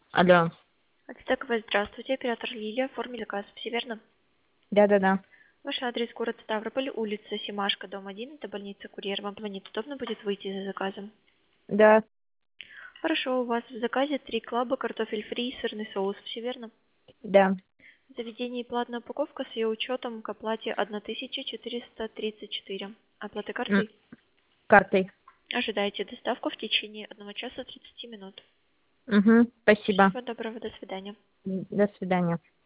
Алло. Ацтековая, здравствуйте, оператор Лилия, оформили заказ, все верно? Да-да-да. Ваш адрес город Ставрополь, улица Семашко, дом 1, это больница Курьер. Вам звонит, удобно будет выйти за заказом? Да. Хорошо, у вас в заказе 3 клаба, картофель фри и сырный соус, все верно? Да. Заведение и платная упаковка с ее учетом к оплате 1434. Оплата М, картой? Картой. Ожидайте доставку в течение 1 часа 30 минут. Угу. Спасибо. Всего доброго, до свидания. До свидания.